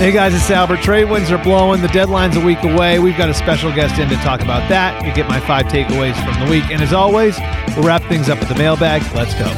Hey guys, it's Albert. Trade winds are blowing. The deadline's a week away. We've got a special guest in to talk about that. You get my 5 takeaways from the week. And as always, we'll wrap things up with the mailbag. Let's go.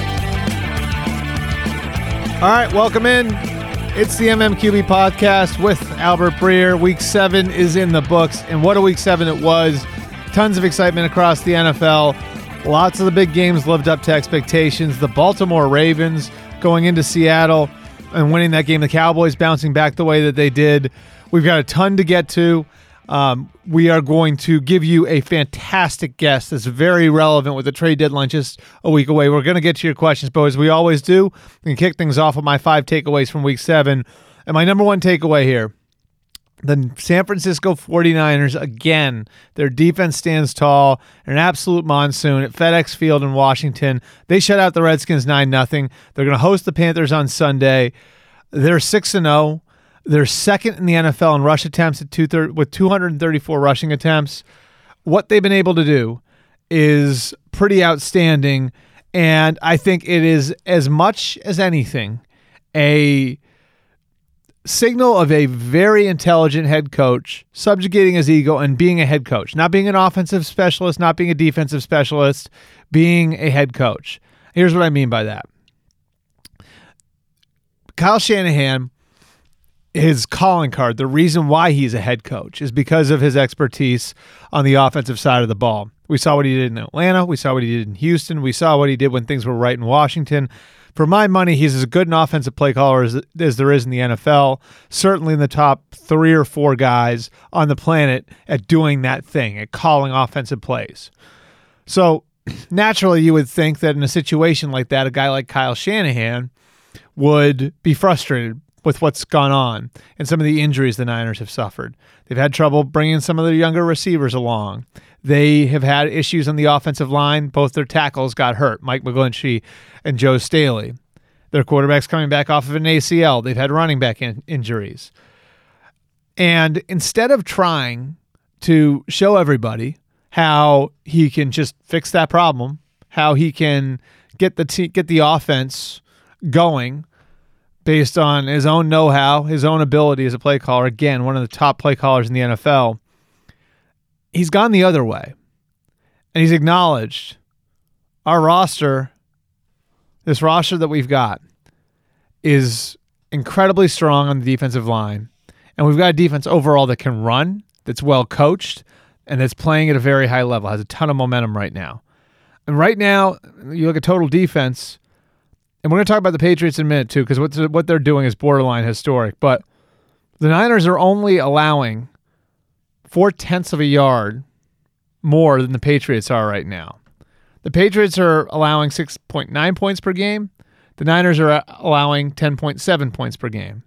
All right, welcome in. It's the MMQB podcast with Albert Breer. Week 7 is in the books. And what a week 7 it was. Tons of excitement across the NFL. Lots of the big games lived up to expectations. The Baltimore Ravens going into Seattle and winning that game, the Cowboys bouncing back the way that they did. We've got a ton to get to. We are going to give you a fantastic guest that's very relevant with the trade deadline just a week away. We're going to get to your questions, but as we always do, we can kick things off with my 5 takeaways from week 7. And my number one takeaway here, the San Francisco 49ers, again, their defense stands tall. An absolute monsoon at FedEx Field in Washington. They shut out the Redskins 9-0. They're going to host the Panthers on Sunday. They're 6-0. They're second in the NFL in rush attempts with 234 rushing attempts. What they've been able to do is pretty outstanding, and I think it is, as much as anything, a signal of a very intelligent head coach subjugating his ego and being a head coach, not being an offensive specialist, not being a defensive specialist, being a head coach. Here's what I mean by that. Kyle Shanahan, his calling card, the reason why he's a head coach is because of his expertise on the offensive side of the ball. We saw what he did in Atlanta. We saw what he did in Houston. We saw what he did when things were right in Washington. For my money, he's as good an offensive play caller as there is in the NFL, certainly in the top 3 or 4 guys on the planet at doing that thing, at calling offensive plays. So naturally, you would think that in a situation like that, a guy like Kyle Shanahan would be frustrated with what's gone on and some of the injuries the Niners have suffered. They've had trouble bringing some of their younger receivers along. They have had issues on the offensive line. Both their tackles got hurt, Mike McGlinchey and Joe Staley. Their quarterback's coming back off of an ACL. They've had running back injuries. And instead of trying to show everybody how he can just fix that problem, how he can get the offense going based on his own know-how, his own ability as a play caller, again, one of the top play callers in the NFL, he's gone the other way. And he's acknowledged our roster, this roster that we've got, is incredibly strong on the defensive line. And we've got a defense overall that can run, that's well coached, and that's playing at a very high level, has a ton of momentum right now. And right now, you look at total defense, and we're going to talk about the Patriots in a minute too, because what they're doing is borderline historic. But the Niners are only allowing 0.4 of a yard more than the Patriots are right now. The Patriots are allowing 6.9 points per game. The Niners are allowing 10.7 points per game.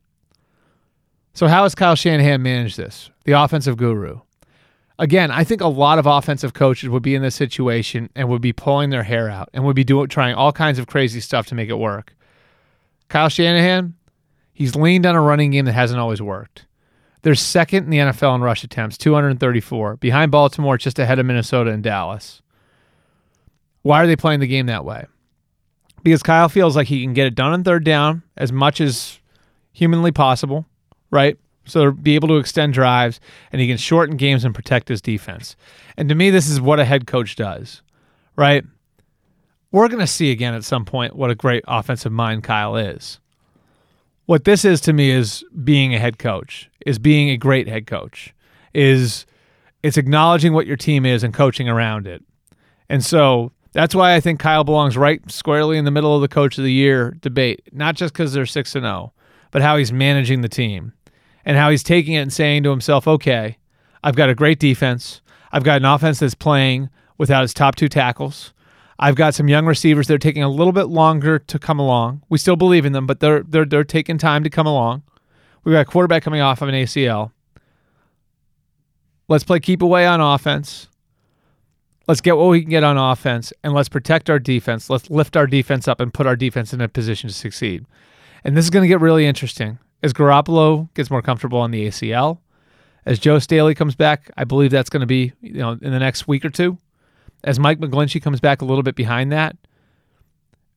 So how has Kyle Shanahan managed this? The offensive guru. Again, I think a lot of offensive coaches would be in this situation and would be pulling their hair out and would be trying all kinds of crazy stuff to make it work. Kyle Shanahan, he's leaned on a running game that hasn't always worked. They're second in the NFL in rush attempts, 234, behind Baltimore, just ahead of Minnesota and Dallas. Why are they playing the game that way? Because Kyle feels like he can get it done on third down as much as humanly possible, right? So be able to extend drives, and he can shorten games and protect his defense. And to me, this is what a head coach does, right? We're going to see again at some point what a great offensive mind Kyle is. What this is to me is being a head coach, is being a great head coach, it's acknowledging what your team is and coaching around it. And so that's why I think Kyle belongs right squarely in the middle of the Coach of the Year debate, not just because they're 6-0, but how he's managing the team. And how he's taking it and saying to himself, okay, I've got a great defense. I've got an offense that's playing without its top 2 tackles. I've got some young receivers that are taking a little bit longer to come along. We still believe in them, but they're taking time to come along. We've got a quarterback coming off of an ACL. Let's play keep away on offense. Let's get what we can get on offense, and let's protect our defense. Let's lift our defense up and put our defense in a position to succeed. And this is going to get really interesting. As Garoppolo gets more comfortable on the ACL, as Joe Staley comes back, I believe that's going to be in the next week or two. As Mike McGlinchey comes back a little bit behind that,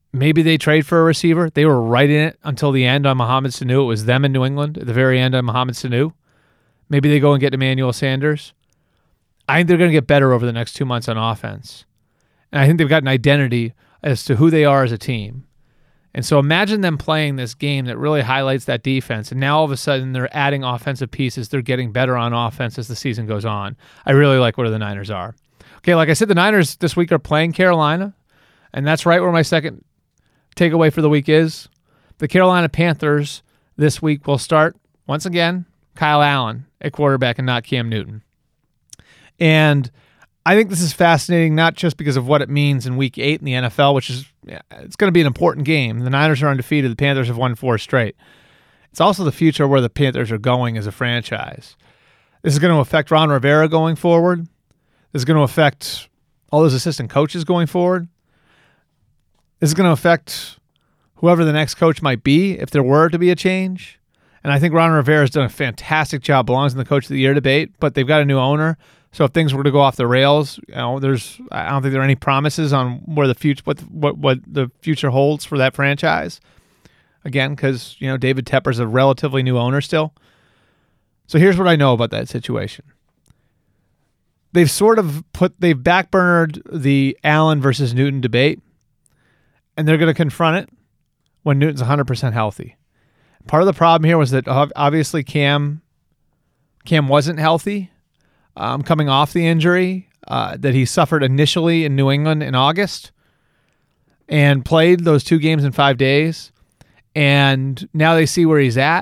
Maybe they trade for a receiver. They were right in it until the end on Mohamed Sanu. It was them in New England at the very end on Mohamed Sanu. Maybe they go and get Emmanuel Sanders. I think they're going to get better over the next 2 months on offense. And I think they've got an identity as to who they are as a team. And so imagine them playing this game that really highlights that defense. And now all of a sudden they're adding offensive pieces. They're getting better on offense as the season goes on. I really like where the Niners are. Okay, like I said, the Niners this week are playing Carolina. And that's right where my second takeaway for the week is. The Carolina Panthers this week will start, once again, Kyle Allen at quarterback and not Cam Newton. And I think this is fascinating, not just because of what it means in Week 8 in the NFL, which is it's going to be an important game. The Niners are undefeated. The Panthers have won 4 straight. It's also the future where the Panthers are going as a franchise. This is going to affect Ron Rivera going forward. This is going to affect all those assistant coaches going forward. This is going to affect whoever the next coach might be if there were to be a change. And I think Ron Rivera has done a fantastic job, belongs in the Coach of the Year debate, but they've got a new owner. So if things were to go off the rails, I don't think there are any promises on where the future, what the future holds for that franchise. Again, because David Tepper's a relatively new owner still. So here's what I know about that situation. They've backburnered the Allen versus Newton debate, and they're going to confront it when Newton's 100% healthy. Part of the problem here was that obviously Cam wasn't healthy. Coming off the injury that he suffered initially in New England in August and played those 2 games in 5 days. And now they see where he's at,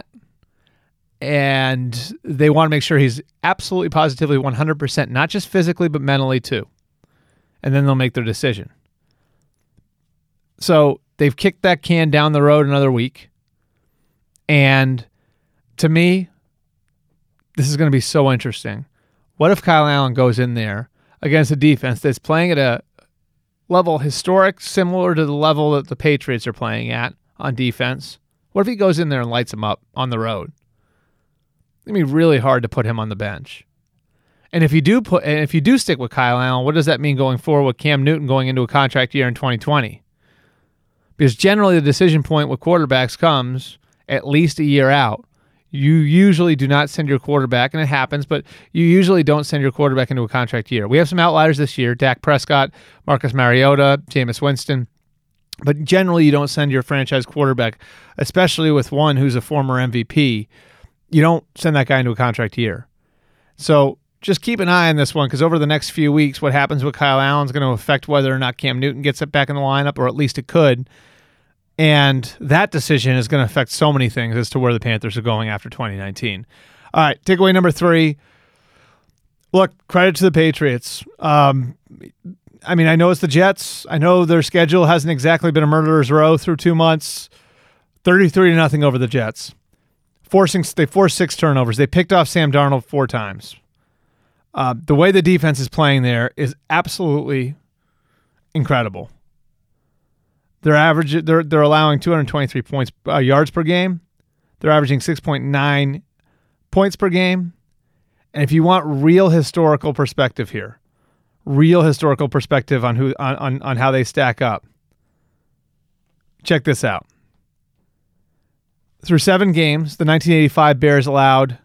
and they want to make sure he's absolutely positively 100%, not just physically, but mentally too. And then they'll make their decision. So they've kicked that can down the road another week. And to me, this is going to be so interesting. What if Kyle Allen goes in there against a defense that's playing at a level historic, similar to the level that the Patriots are playing at on defense? What if he goes in there and lights them up on the road? It's going to be really hard to put him on the bench. And if you do stick with Kyle Allen, what does that mean going forward with Cam Newton going into a contract year in 2020? Because generally the decision point with quarterbacks comes at least a year out. You usually do not send your quarterback, and it happens, but you usually don't send your quarterback into a contract year. We have some outliers this year, Dak Prescott, Marcus Mariota, Jameis Winston, but generally you don't send your franchise quarterback, especially with one who's a former MVP. You don't send that guy into a contract year. So just keep an eye on this one, because over the next few weeks, what happens with Kyle Allen is going to affect whether or not Cam Newton gets it back in the lineup, or at least it could. And that decision is going to affect so many things as to where the Panthers are going after 2019. All right, takeaway number 3. Look, credit to the Patriots. I know it's the Jets. I know their schedule hasn't exactly been a murderer's row through 2 months. 33-0 over the Jets. They forced 6 turnovers. They picked off Sam Darnold 4 times. The way the defense is playing there is absolutely incredible. They're allowing 223 yards per game. They're averaging 6.9 points per game. And if you want real historical perspective here, on how they stack up, check this out. Through 7 games, the 1985 Bears allowed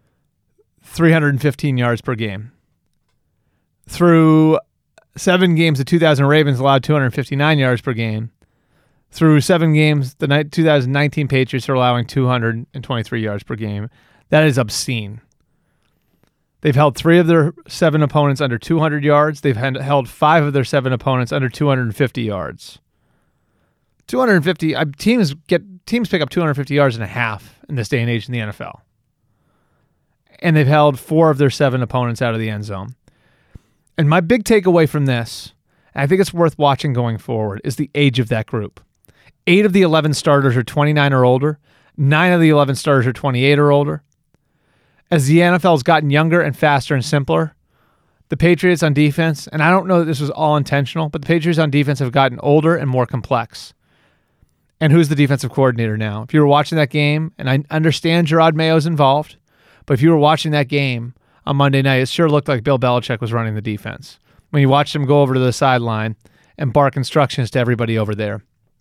315 yards per game. Through 7 games, the 2000 Ravens allowed 259 yards per game. Through 7 games, the 2019 Patriots are allowing 223 yards per game. That is obscene. They've held 3 of their 7 opponents under 200 yards. They've held 5 of their 7 opponents under 250 yards. 250 teams pick up 250 yards and a half in this day and age in the NFL. And they've held 4 of their 7 opponents out of the end zone. And my big takeaway from this, and I think it's worth watching going forward, is the age of that group. 8 of the 11 starters are 29 or older. 9 of the 11 starters are 28 or older. As the NFL has gotten younger and faster and simpler, the Patriots on defense, and I don't know that this was all intentional, but the Patriots on defense have gotten older and more complex. And who's the defensive coordinator now? If you were watching that game, and I understand Gerard Mayo's involved, but if you were watching that game on Monday night, it sure looked like Bill Belichick was running the defense. When you watched him go over to the sideline and bark instructions to everybody over there.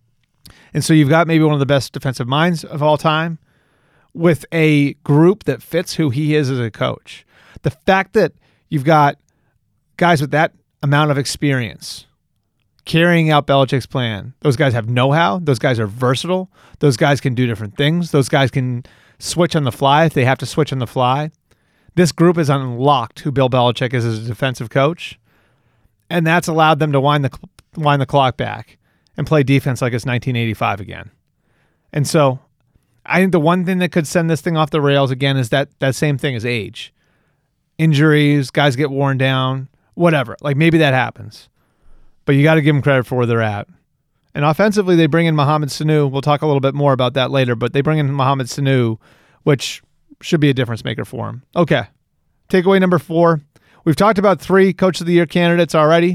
And so you've got maybe one of the best defensive minds of all time with a group that fits who he is as a coach. The fact that you've got guys with that amount of experience carrying out Belichick's plan, those guys have know-how, those guys are versatile, those guys can do different things, those guys can switch on the fly if they have to switch on the fly. This group has unlocked who Bill Belichick is as a defensive coach, and that's allowed them to wind the clock back and play defense like it's 1985 again. And so I think the one thing that could send this thing off the rails again is that same thing as age. Injuries, guys get worn down, whatever. Like maybe that happens. But you got to give them credit for where they're at. And offensively, they bring in Mohamed Sanu. We'll talk a little bit more about that later, but they bring in Mohamed Sanu, which should be a difference maker for him. Okay. Takeaway number 4. We've talked about 3 Coach of the Year candidates already.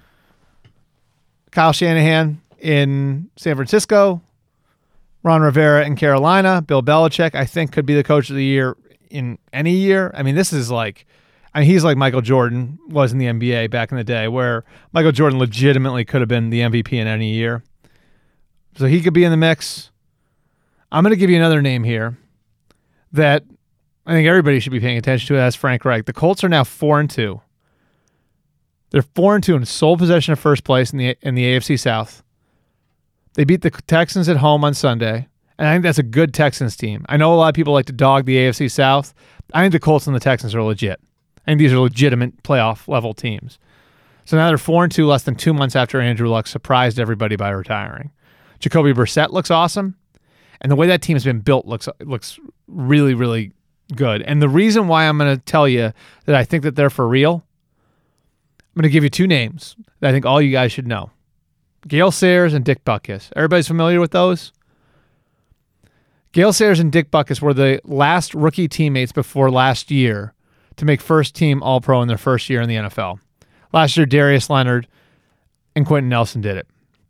Kyle Shanahan in San Francisco, Ron Rivera in Carolina, Bill Belichick, I think, could be the Coach of the Year in any year. I mean, this is like, he's like Michael Jordan was in the NBA back in the day, where Michael Jordan legitimately could have been the MVP in any year. So he could be in the mix. I'm going to give you another name here that I think everybody should be paying attention to. That's Frank Reich. The Colts are now 4-2. They're 4-2 in sole possession of first place in the AFC South. They beat the Texans at home on Sunday, and I think that's a good Texans team. I know a lot of people like to dog the AFC South. I think the Colts and the Texans are legit. I think these are legitimate playoff level teams. So now they're 4-2, less than 2 months after Andrew Luck surprised everybody by retiring. Jacoby Brissett looks awesome, and the way that team has been built looks really, really good. And the reason why I'm going to tell you that I think that they're for real, I'm going to give you 2 names that I think all you guys should know. Gale Sayers and Dick Butkus. Everybody's familiar with those? Gale Sayers and Dick Butkus were the last rookie teammates before last year to make first team All-Pro in their first year in the NFL. Last year, Darius Leonard and Quentin Nelson did it.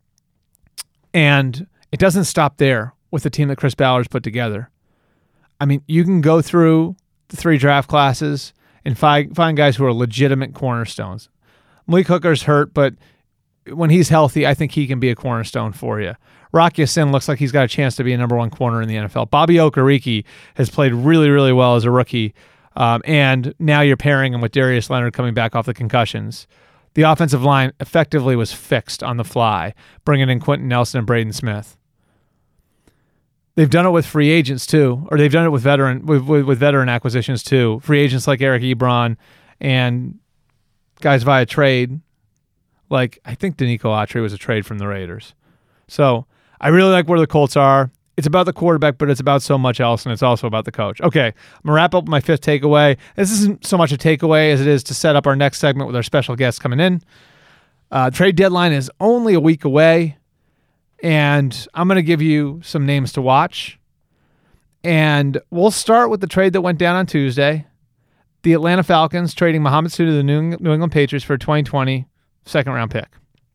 And it doesn't stop there with the team that Chris Ballard's put together. I mean, you can go through the 3 draft classes and find guys who are legitimate cornerstones. Malik Hooker's hurt, but when he's healthy, I think he can be a cornerstone for you. Rock Ya-Sin looks like he's got a chance to be a number 1 corner in the NFL. Bobby Okereke has played really, really well as a rookie, and now you're pairing him with Darius Leonard coming back off the concussions. The offensive line effectively was fixed on the fly, bringing in Quentin Nelson and Braden Smith. They've done it with free agents too, or they've done it with veteran acquisitions too. Free agents like Eric Ebron and guys via trade. Like, I think Danico Autry was a trade from the Raiders. So I really like where the Colts are. It's about the quarterback, but it's about so much else, and it's also about the coach. Okay, I'm going to wrap up my 5th takeaway. This isn't so much a takeaway as it is to set up our next segment with our special guests coming in. Trade deadline is only a week away, and I'm going to give you some names to watch. And we'll start with the trade that went down on Tuesday. The Atlanta Falcons trading Mohamed Sanu to the New England Patriots for a 2020 second-round pick.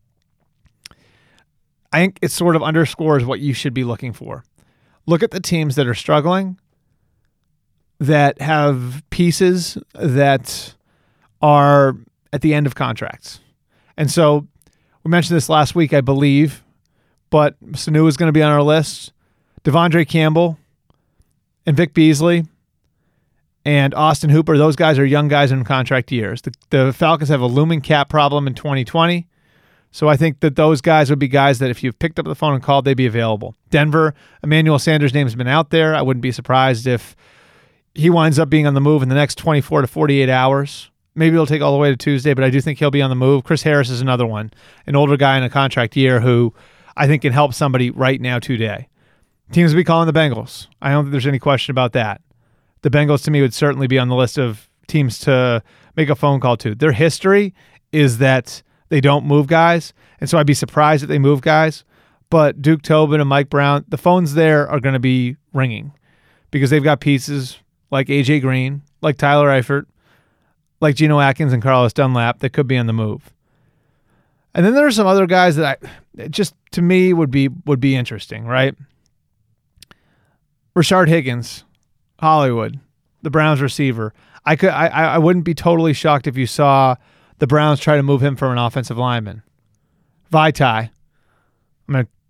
I think it sort of underscores what you should be looking for. Look at the teams that are struggling, that have pieces that are at the end of contracts. And so we mentioned this last week, I believe, but Sanu is going to be on our list. Devondre Campbell and Vic Beasley and Austin Hooper, those guys are young guys in contract years. The Falcons have a looming cap problem in 2020. So I think that those guys would be guys that if you've picked up the phone and called, they'd be available. Denver, Emmanuel Sanders' name has been out there. I wouldn't be surprised if he winds up being on the move in the next 24 to 48 hours. Maybe it'll take all the way to Tuesday, but I do think he'll be on the move. Chris Harris is another one, an older guy in a contract year who I think can help somebody right now today. Teams will be calling the Bengals. I don't think there's any question about that. The Bengals, to me, would certainly be on the list of teams to make a phone call to. Their history is that they don't move guys, and so I'd be surprised if they move guys. But Duke Tobin and Mike Brown, the phones there are going to be ringing because they've got pieces like A.J. Green, like Tyler Eifert, like Geno Atkins and Carlos Dunlap that could be on the move. And then there are some other guys that just to me would be interesting, right? Rashard Higgins, Hollywood, the Browns receiver. I wouldn't be totally shocked if you saw the Browns try to move him from an offensive lineman. Vaitai. I'm going to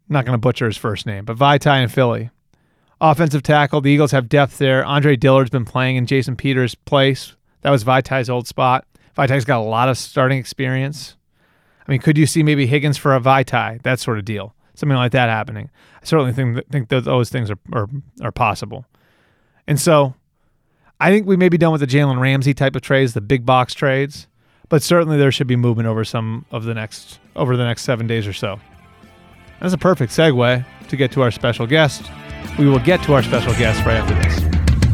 not going to butcher his first name, but Vaitai in Philly. Offensive tackle, the Eagles have depth there. Andre Dillard's been playing in Jason Peters' place. That was Vaitai's old spot. Vaitai's got a lot of starting experience. I mean, could you see maybe Higgins for a Vaitai, that sort of deal? Something like that happening. I certainly think that those things are possible. And so I think we may be done with the Jalen Ramsey type of trades, the big box trades, but certainly there should be movement over the next 7 days or so. That's a perfect segue to get to our special guest. We will get to our special guest right after this.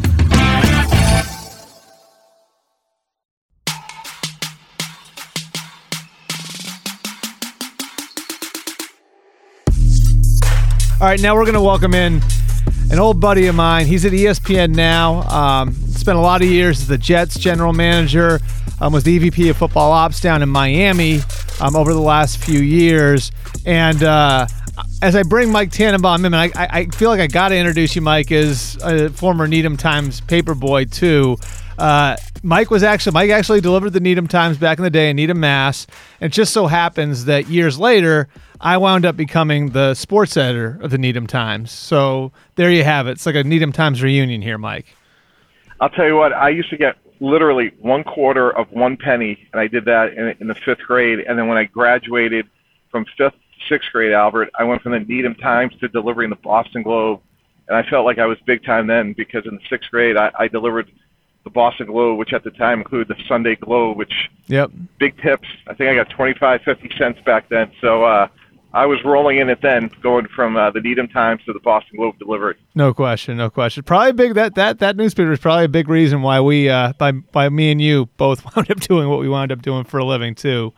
All right, now we're going to welcome in an old buddy of mine. He's at ESPN now. Spent a lot of years as the Jets general manager. Was the EVP of football ops down in Miami over the last few years. And as I bring Mike Tannenbaum in, I feel like I got to introduce you, Mike, as a former Needham Times paperboy too. Mike actually delivered the Needham Times back in the day in Needham, Mass. And it just so happens that years later, I wound up becoming the sports editor of the Needham Times. So there you have it. It's like a Needham Times reunion here, Mike. I'll tell you what, I used to get literally 1/4 of 1 penny, and I did that in the 5th grade. And then when I graduated from 5th to 6th grade, Albert, I went from the Needham Times to delivering the Boston Globe. And I felt like I was big time then, because in the 6th grade, I delivered the Boston Globe, which at the time included the Sunday Globe, which big tips. I think I got 25, 50 cents back then. So I was rolling in it then, going from the Needham Times to the Boston Globe delivered. No question. Probably big. That newspaper is probably a big reason why we, by me and you, both wound up doing what we wound up doing for a living too.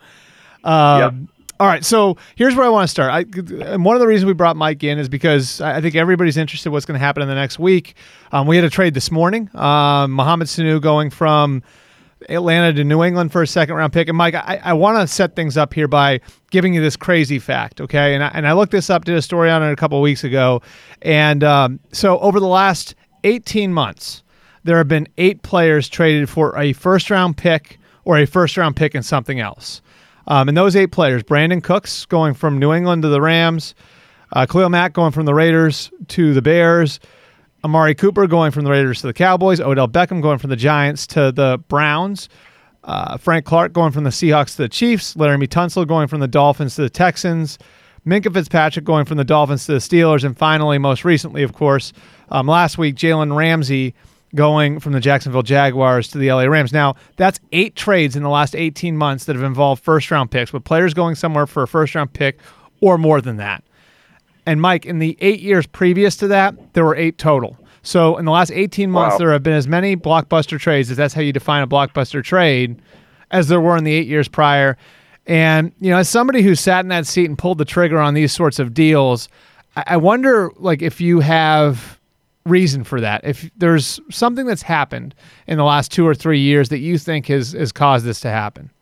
All right, so here's where I want to start. And one of the reasons we brought Mike in is because I think everybody's interested in what's going to happen in the next week. We had a trade this morning. Mohamed Sanu going from Atlanta to New England for a second-round pick. And, Mike, I want to set things up here by giving you this crazy fact, okay? And I looked this up, did a story on it a couple of weeks ago. And so over the last 18 months, there have been 8 players traded for a first-round pick or a first-round pick and something else. And those 8 players, Brandon Cooks going from New England to the Rams, Khalil Mack going from the Raiders to the Bears, Amari Cooper going from the Raiders to the Cowboys, Odell Beckham going from the Giants to the Browns, Frank Clark going from the Seahawks to the Chiefs, Laramie Tunsil going from the Dolphins to the Texans, Minkah Fitzpatrick going from the Dolphins to the Steelers, and finally, most recently, of course, last week, Jalen Ramsey going from the Jacksonville Jaguars to the LA Rams. Now, that's 8 trades in the last 18 months that have involved first-round picks, with players going somewhere for a first-round pick or more than that. And, Mike, in the 8 years previous to that, there were 8 total. So in the last 18 months, there have been as many blockbuster trades, if that's how you define a blockbuster trade, as there were in the 8 years prior. And, you know, as somebody who sat in that seat and pulled the trigger on these sorts of deals, I wonder, like, if you have reason for that, if there's something that's happened in the last 2 or 3 years that you think has caused this to happen.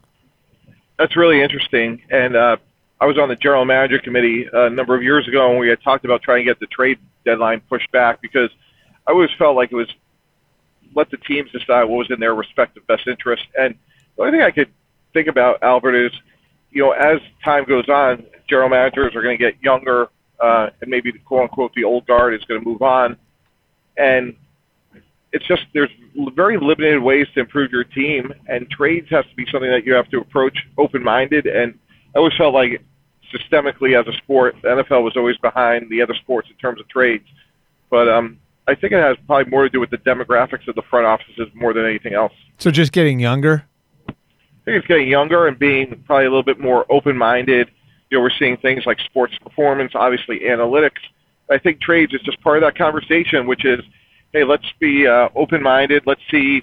That's really interesting. And I was on the general manager committee a number of years ago, and we had talked about trying to get the trade deadline pushed back, because I always felt like it was let the teams decide what was in their respective best interest. And the only thing I could think about, Albert, is, you know, as time goes on, general managers are going to get younger, and maybe the quote-unquote the old guard is going to move on. And it's just there's very limited ways to improve your team, and trades has to be something that you have to approach open-minded. And I always felt like systemically as a sport, the NFL was always behind the other sports in terms of trades. But I think it has probably more to do with the demographics of the front offices more than anything else. So just getting younger? I think it's getting younger and being probably a little bit more open-minded. You know, we're seeing things like sports performance, obviously analytics. I think trades is just part of that conversation, which is, hey, let's be open-minded. Let's see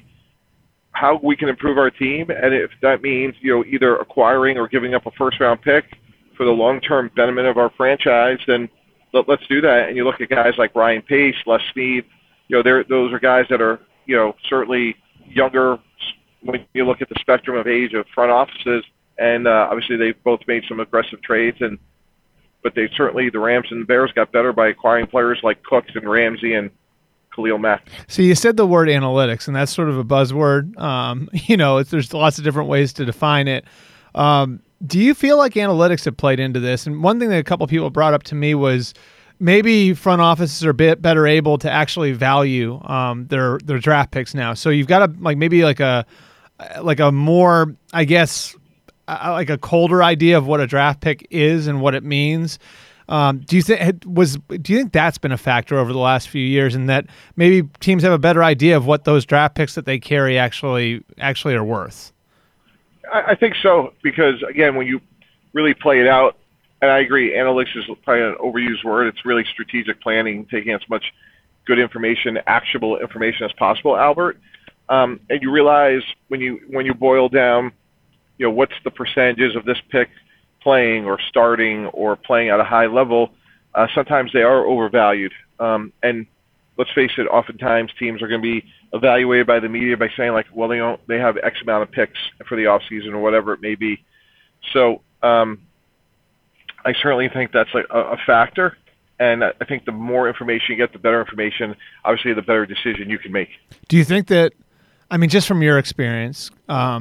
how we can improve our team. And if that means, you know, either acquiring or giving up a first-round pick for the long-term betterment of our franchise, then let's do that. And you look at guys like Ryan Pace, Les Snead, you know, those are guys that are, you know, certainly younger when you look at the spectrum of age of front offices. And obviously they've both made some aggressive trades, but they certainly, the Rams and the Bears got better by acquiring players like Cooks and Ramsey and Khalil Mack. So you said the word analytics, and that's sort of a buzzword. You know, there's lots of different ways to define it. Do you feel like analytics have played into this? And one thing that a couple of people brought up to me was maybe front offices are a bit better able to actually value their draft picks now. So you've got a more, I guess, like a colder idea of what a draft pick is and what it means. Do you think that's been a factor over the last few years, and that maybe teams have a better idea of what those draft picks that they carry actually are worth? I think so, because again, when you really play it out, and I agree, analytics is probably an overused word. It's really strategic planning, taking as much good information, actionable information as possible, Albert. And you realize when you boil down, what's the percentages of this pick playing or starting or playing at a high level, sometimes they are overvalued. And let's face it, oftentimes teams are going to be evaluated by the media by saying, like, well, they have X amount of picks for the offseason or whatever it may be. So I certainly think that's a factor. And I think the more information you get, the better information, obviously the better decision you can make. Do you think that, I mean, just from your experience,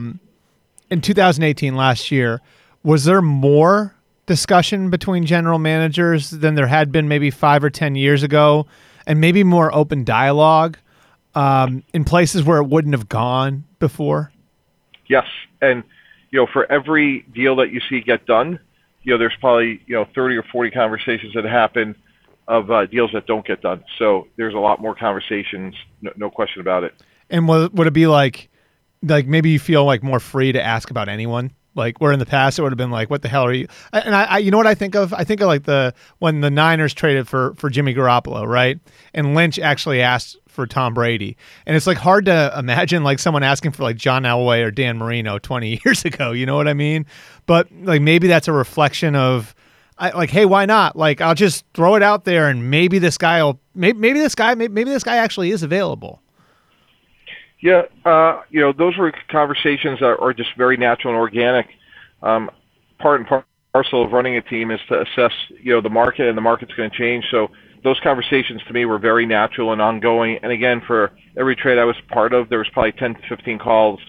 in 2018, last year, was there more discussion between general managers than there had been maybe 5 or 10 years ago, and maybe more open dialogue in places where it wouldn't have gone before? Yes. And, for every deal that you see get done, there's probably, 30 or 40 conversations that happen of deals that don't get done. So there's a lot more conversations, no question about it. And would it be like maybe you feel like more free to ask about anyone? Like where in the past it would have been like, what the hell are you? And I you know what I think of? I think of like when the Niners traded for Jimmy Garoppolo, right? And Lynch actually asked for Tom Brady. And it's like hard to imagine like someone asking for like John Elway or Dan Marino 20 years ago. You know what I mean? But like maybe that's a reflection of hey, why not? Like I'll just throw it out there and maybe this guy actually is available. Yeah, those were conversations that are just very natural and organic. Part and parcel of running a team is to assess, the market, and the market's going to change. So those conversations to me were very natural and ongoing. And again, for every trade I was part of, there was probably 10 to 15 calls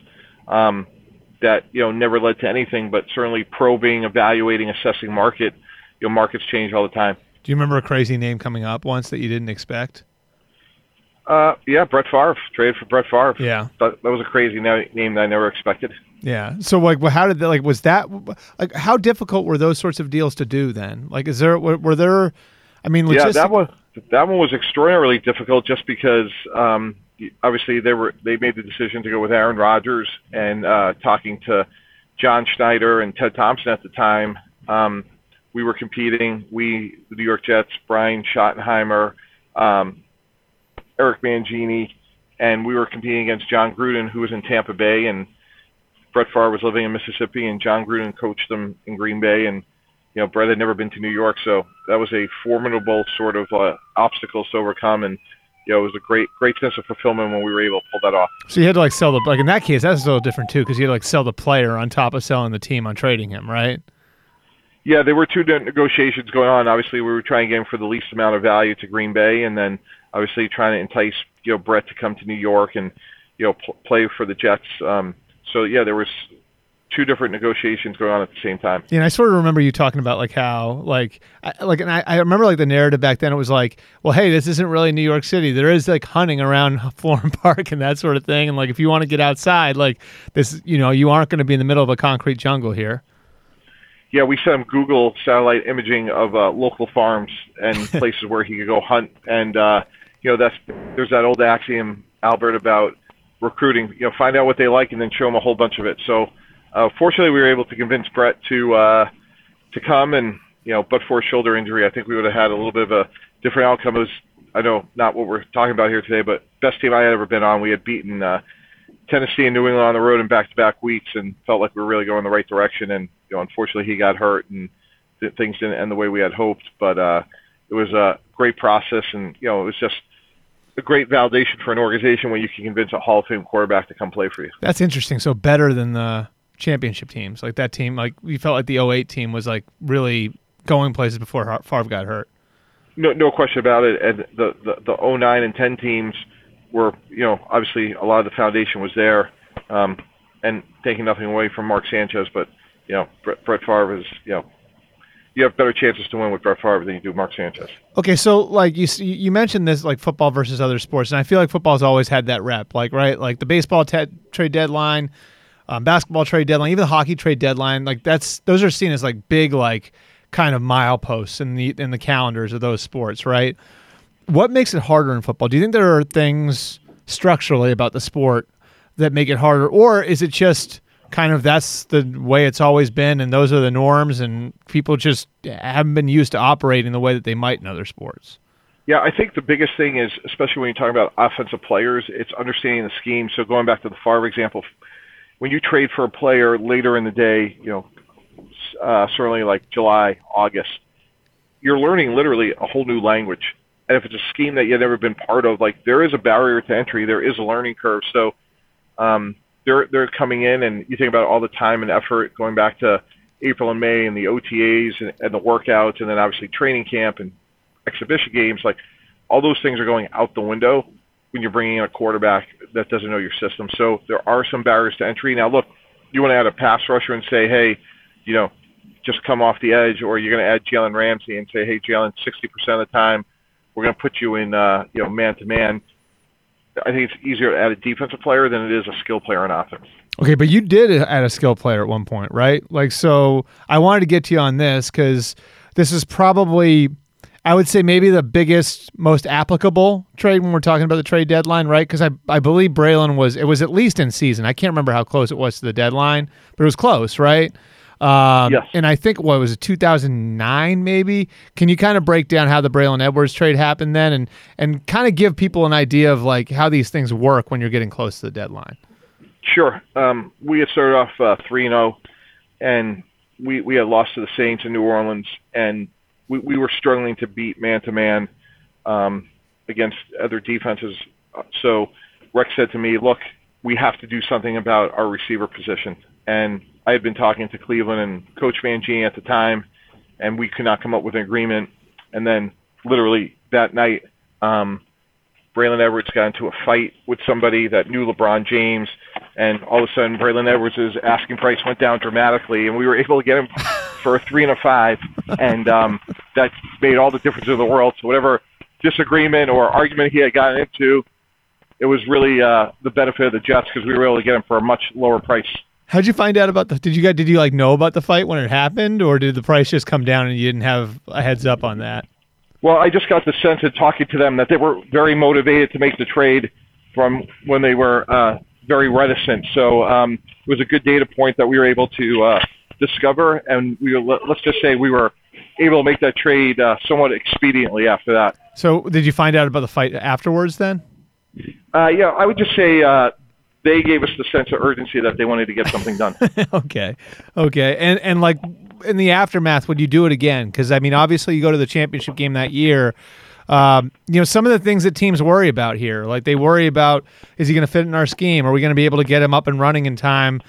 that, never led to anything, but certainly probing, evaluating, assessing market. Markets change all the time. Do you remember a crazy name coming up once that you didn't expect? Yeah, Brett Favre. Traded for Brett Favre. Yeah. That was a crazy name that I never expected. Yeah. So, how did that, was that, how difficult were those sorts of deals to do then? Like, were there, I mean, yeah, that one was extraordinarily difficult just because, obviously they made the decision to go with Aaron Rodgers, and talking to John Schneider and Ted Thompson at the time, we were competing, the New York Jets, Brian Schottenheimer, Eric Mangini, and we were competing against John Gruden, who was in Tampa Bay, and Brett Favre was living in Mississippi, and John Gruden coached them in Green Bay, and Brett had never been to New York, so that was a formidable sort of obstacles to overcome, and it was a great sense of fulfillment when we were able to pull that off. So you had to sell in that case, that's a little different too, because you had to sell the player on top of selling the team on trading him, right? Yeah, there were two negotiations going on. Obviously, we were trying to get him for the least amount of value to Green Bay, and then obviously trying to entice Brett to come to New York and play for the Jets. So yeah, there was two different negotiations going on at the same time. Yeah, and I sort of remember you talking about how and I remember the narrative back then. It was like, well, hey, this isn't really New York City. There is hunting around Florham Park and that sort of thing. And if you want to get outside, this, you aren't going to be in the middle of a concrete jungle here. Yeah, we sent him Google satellite imaging of local farms and places where he could go hunt. And there's that old axiom, Albert, about recruiting. Find out what they like and then show them a whole bunch of it. So fortunately, we were able to convince Brett to come. And but for a shoulder injury, I think we would have had a little bit of a different outcome. It was, I know, not what we're talking about here today, but best team I had ever been on. We had beaten Tennessee and New England on the road in back-to-back weeks, and felt like we were really going the right direction. And unfortunately, he got hurt, and things didn't end the way we had hoped. But it was a great process, and it was just a great validation for an organization when you can convince a Hall of Fame quarterback to come play for you. That's interesting. So better than the championship teams, that team. We felt like the 2008 team was really going places before Favre got hurt. No question about it. And the 2009 and 10 teams were, obviously a lot of the foundation was there, and taking nothing away from Mark Sanchez, but Brett Favre is, you have better chances to win with Brett Favre than you do Mark Sanchez. Okay, so like you mentioned this, like football versus other sports, and I feel like football's always had that rep, like right, like the baseball trade deadline, basketball trade deadline, even the hockey trade deadline, like those are seen as like big, like kind of mileposts in the calendars of those sports, right? What makes it harder in football? Do you think there are things structurally about the sport that make it harder, or is it just kind of that's the way it's always been and those are the norms and people just haven't been used to operating the way that they might in other sports? Yeah, I think the biggest thing is, especially when you're talking about offensive players, it's understanding the scheme. So going back to the Favre example, when you trade for a player later in the day, certainly like July, August, you're learning literally a whole new language. And if it's a scheme that you've never been part of, like there is a barrier to entry, there is a learning curve. So they're coming in, and you think about all the time and effort going back to April and May and the OTAs and the workouts, and then obviously training camp and exhibition games. Like all those things are going out the window when you're bringing in a quarterback that doesn't know your system. So there are some barriers to entry. Now, look, you want to add a pass rusher and say, hey, just come off the edge, or you're going to add Jalen Ramsey and say, hey, Jalen, 60% of the time we're going to put you in man-to-man. I think it's easier to add a defensive player than it is a skill player on offense. Okay, but you did add a skill player at one point, right? Like, so I wanted to get to you on this because this is probably, I would say, maybe the biggest, most applicable trade when we're talking about the trade deadline, right? Because I believe Braylon was at least in season. I can't remember how close it was to the deadline, but it was close, right? Yes. And I think, what was it, 2009 maybe? Can you kind of break down how the Braylon Edwards trade happened then and kind of give people an idea of like how these things work when you're getting close to the deadline? Sure. We had started off 3-0, and we had lost to the Saints in New Orleans, and we were struggling to beat man-to-man against other defenses. So Rex said to me, look, we have to do something about our receiver position. And I had been talking to Cleveland and Coach Mangini at the time, and we could not come up with an agreement. And then literally that night, Braylon Edwards got into a fight with somebody that knew LeBron James, and all of a sudden Braylon Edwards' asking price went down dramatically, and we were able to get him for a 3 and a 5, and that made all the difference in the world. So whatever disagreement or argument he had gotten into, it was really the benefit of the Jets because we were able to get him for a much lower price. How'd you find out about did you like know about the fight when it happened, or did the price just come down and you didn't have a heads up on that? Well, I just got the sense of talking to them that they were very motivated to make the trade from when they were very reticent. So it was a good data point that we were able to discover, and let's just say we were able to make that trade somewhat expediently after that. So did you find out about the fight afterwards then? Yeah, I would just say they gave us the sense of urgency that they wanted to get something done. Okay. And like in the aftermath, would you do it again? Because, I mean, obviously you go to the championship game that year. Some of the things that teams worry about here, like they worry about, is he going to fit in our scheme? Are we going to be able to get him up and running in time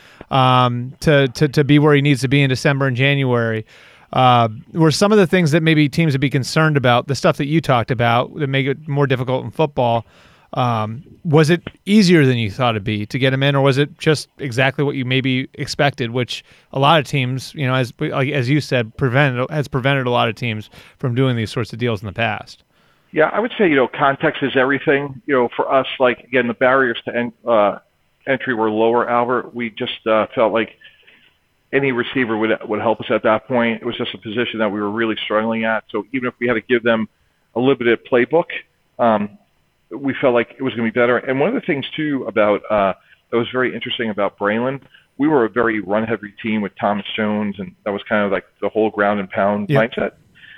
to be where he needs to be in December and January? Were some of the things that maybe teams would be concerned about, the stuff that you talked about that make it more difficult in football, was it easier than you thought it'd be to get him in, or was it just exactly what you maybe expected, which a lot of teams, as you said, has prevented a lot of teams from doing these sorts of deals in the past? Yeah, I would say, context is everything. For us, like, again, the barriers to entry were lower, Albert. We just felt like any receiver would help us at that point. It was just a position that we were really struggling at. So even if we had to give them a limited playbook, we felt like it was going to be better. And one of the things, too, about that was very interesting about Braylon, we were a very run-heavy team with Thomas Jones, and that was kind of like the whole ground-and-pound mindset.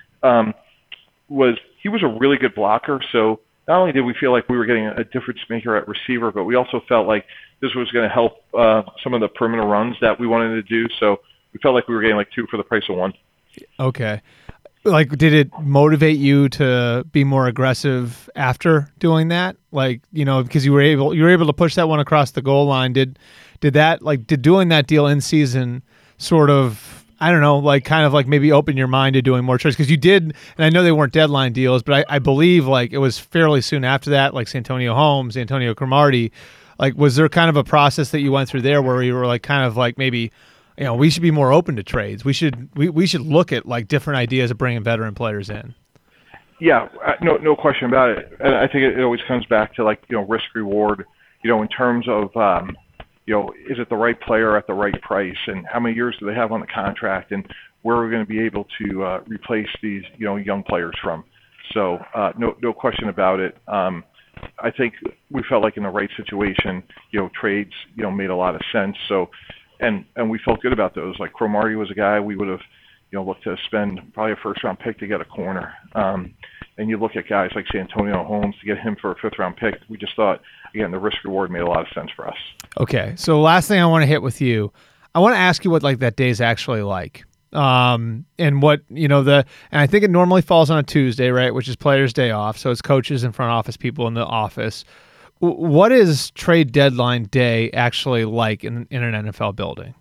He was a really good blocker, so not only did we feel like we were getting a difference maker at receiver, but we also felt like this was going to help some of the perimeter runs that we wanted to do. So we felt like we were getting like 2 for the price of 1. Okay. Like, did it motivate you to be more aggressive after doing that? Like, because you were able to push that one across the goal line. Did doing that deal in season sort of, I don't know, like kind of like maybe open your mind to doing more trades? Because you did, and I know they weren't deadline deals, but I believe like it was fairly soon after that, like Santonio Holmes, Antonio Cromartie. Like, was there kind of a process that you went through there where you were like kind of like maybe we should be more open to trades. We should look at like different ideas of bringing veteran players in. Yeah, no question about it. And I think it always comes back to like, risk reward, in terms of, is it the right player at the right price, and how many years do they have on the contract, and where are we going to be able to replace these, young players from? So no question about it. I think we felt like in the right situation, trades, made a lot of sense. So, and we felt good about those. Like Cromartie was a guy we would have, looked to spend probably a first-round pick to get a corner. And you look at guys like Santonio Holmes to get him for a fifth-round pick. We just thought, again, the risk-reward made a lot of sense for us. Okay, so last thing I want to hit with you, I want to ask you what like that day is actually like. And what, and I think it normally falls on a Tuesday, right? Which is players' day off. So it's coaches and front office people in the office. What is trade deadline day actually like in an NFL building?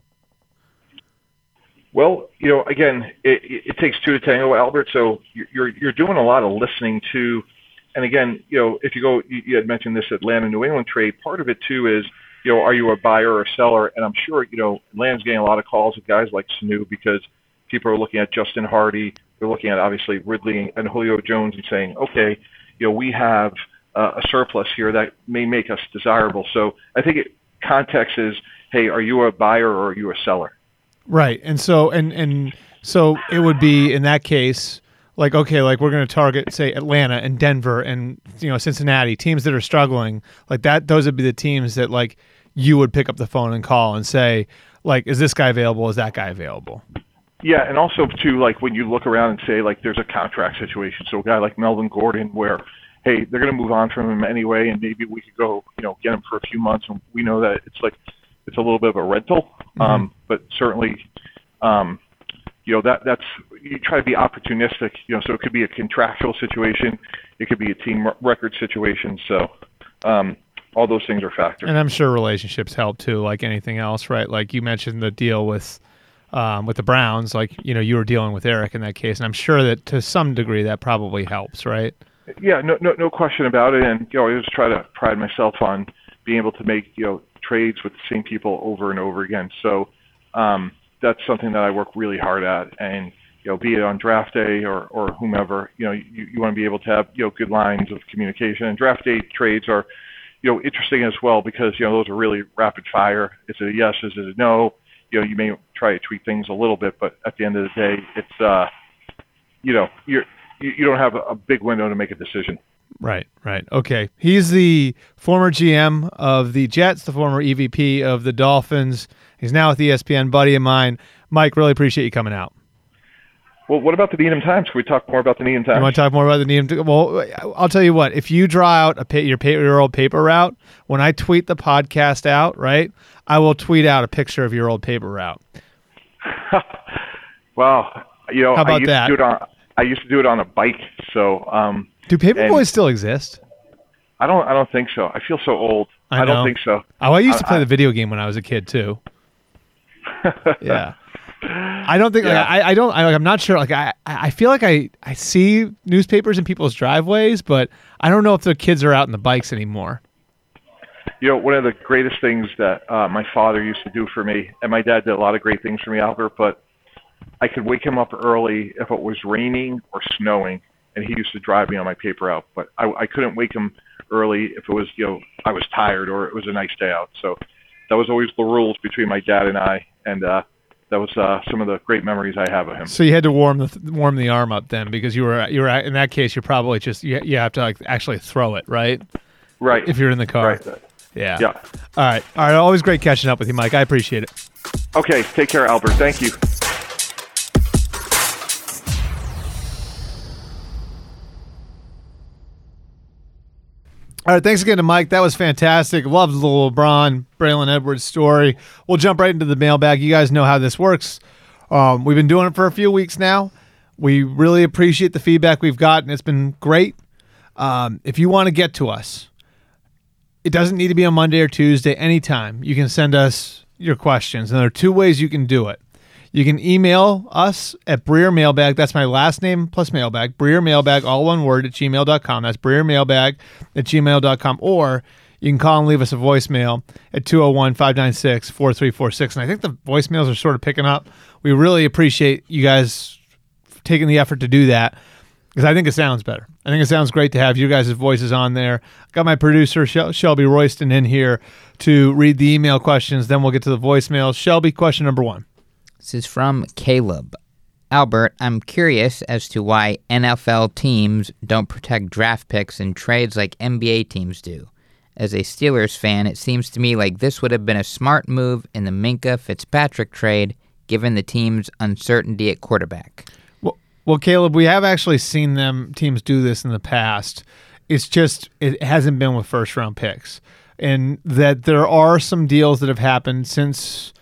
Well, again, it takes two to tango, Albert. So you're doing a lot of listening to, and again, if you go, you had mentioned this Atlanta New England trade. Part of it too is, are you a buyer or a seller? And I'm sure, Atlanta's getting a lot of calls with guys like Sanu because people are looking at Justin Hardy. They're looking at obviously Ridley and Julio Jones and saying, okay, we have a surplus here that may make us desirable. So I think context is, hey, are you a buyer or are you a seller? Right. And so and so it would be in that case like, okay, like we're going to target say Atlanta and Denver and Cincinnati, teams that are struggling like that. Those would be the teams that like you would pick up the phone and call and say like, is this guy available? Is that guy available? Yeah, and also too, like when you look around and say like there's a contract situation, so a guy like Melvin Gordon where, hey, they're going to move on from him anyway, and maybe we could go, get him for a few months, and we know that it's a little bit of a rental, but certainly, that's you try to be opportunistic, so it could be a contractual situation, it could be a team record situation, so all those things are factors. And I'm sure relationships help too, like anything else, right? Like you mentioned the deal with the Browns, like, you were dealing with Eric in that case, and I'm sure that to some degree that probably helps, right? Yeah, no question about it. And, I just try to pride myself on being able to make, trades with the same people over and over again. So that's something that I work really hard at. And, be it on draft day or whomever, you want to be able to have, good lines of communication. And draft day trades are, interesting as well because, those are really rapid fire. Is it a yes? Is it a no? You may try to tweak things a little bit, but at the end of the day, it's, you don't have a big window to make a decision. Right. Okay. He's the former GM of the Jets, the former EVP of the Dolphins. He's now with ESPN, buddy of mine. Mike, really appreciate you coming out. Well, what about the Needham Times? Can we talk more about the Needham Times? You want to talk more about the Needham? Well, I'll tell you what. If you draw out your old paper route, when I tweet the podcast out, right, I will tweet out a picture of your old paper route. Well, how about that? I used to do it on a bike. So, do Paperboys still exist? I don't think so. I feel so old. I don't think so. Oh, I used to play the video game when I was a kid too. Yeah. I don't think I'm not sure. Like I feel like I see newspapers in people's driveways, but I don't know if the kids are out on the bikes anymore. One of the greatest things that my father used to do for me, and my dad did a lot of great things for me, Albert, but I could wake him up early if it was raining or snowing, and he used to drive me on my paper out. But I couldn't wake him early if it was, I was tired or it was a nice day out. So that was always the rules between my dad and I, and that was some of the great memories I have of him. So you had to warm the arm up then, because you were in that case you're probably just you have to like actually throw it, right? Right. If you're in the car. Right. Yeah. Yeah. All right. Always great catching up with you, Mike. I appreciate it. Okay. Take care, Albert. Thank you. All right, thanks again to Mike. That was fantastic. Loved the little LeBron, Braylon Edwards story. We'll jump right into the mailbag. You guys know how this works. We've been doing it for a few weeks now. We really appreciate the feedback we've gotten. It's been great. If you want to get to us, it doesn't need to be on Monday or Tuesday. Anytime you can send us your questions. And there are two ways you can do it. You can email us at Breer Mailbag. That's my last name plus mailbag. Breer Mailbag, all one word, at gmail.com. That's Breer Mailbag at gmail.com. Or you can call and leave us a voicemail at 201-596-4346. And I think the voicemails are sort of picking up. We really appreciate you guys taking the effort to do that because I think it sounds better. I think it sounds great to have you guys' voices on there. Got my producer, Shelby Royston, in here to read the email questions. Then we'll get to the voicemails. Shelby, question number 1. This is from Caleb. Albert, I'm curious as to why NFL teams don't protect draft picks in trades like NBA teams do. As a Steelers fan, it seems to me like this would have been a smart move in the Minkah Fitzpatrick trade, given the team's uncertainty at quarterback. Well, Caleb, we have actually seen teams do this in the past. It's just it hasn't been with first-round picks. And that there are some deals that have happened since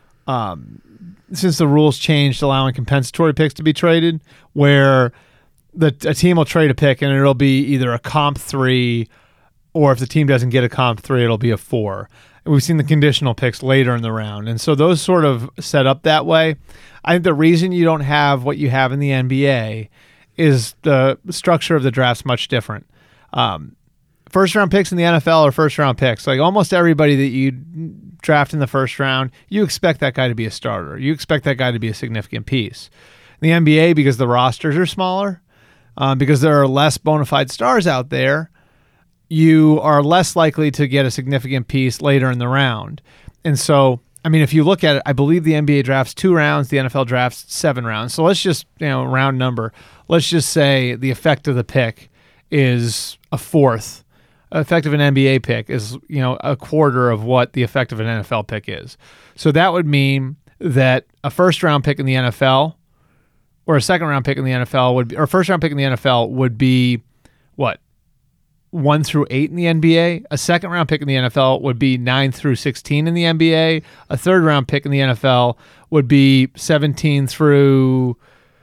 the rules changed, allowing compensatory picks to be traded, where a team will trade a pick and it'll be either a comp 3, or if the team doesn't get a comp 3, it'll be a 4. And we've seen the conditional picks later in the round. And so those sort of set up that way. I think the reason you don't have what you have in the NBA is the structure of the draft's much different. First-round picks in the NFL are first-round picks. Like almost everybody that you draft in the first round, you expect that guy to be a starter. You expect that guy to be a significant piece. In the NBA, because the rosters are smaller, because there are less bona fide stars out there, you are less likely to get a significant piece later in the round. And so, I mean, if you look at it, I believe the NBA drafts 2 rounds, the NFL drafts 7 rounds. So let's just, round number. Let's just say the effect of the pick is a fourth. Effect of an NBA pick is, a quarter of what the effect of an NFL pick is. So that would mean that a first-round pick in the NFL or a second-round pick in the NFL would be, or a first-round pick in the NFL would be, what, 1 through 8 in the NBA? A second-round pick in the NFL would be 9 through 16 in the NBA. A third-round pick in the NFL would be 17 through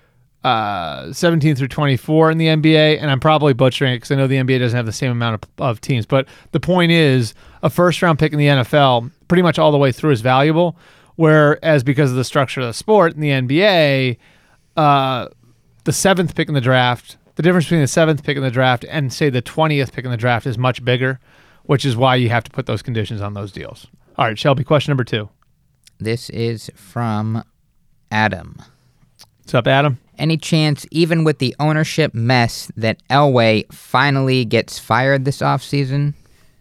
24 in the NBA, and I'm probably butchering it because I know the NBA doesn't have the same amount of teams. But the point is, a first-round pick in the NFL, pretty much all the way through, is valuable, whereas because of the structure of the sport in the NBA, the 7th pick in the draft, the difference between the 7th pick in the draft and, say, the 20th pick in the draft is much bigger, which is why you have to put those conditions on those deals. All right, Shelby, question number 2. This is from Adam. What's up, Adam? Any chance, even with the ownership mess, that Elway finally gets fired this offseason?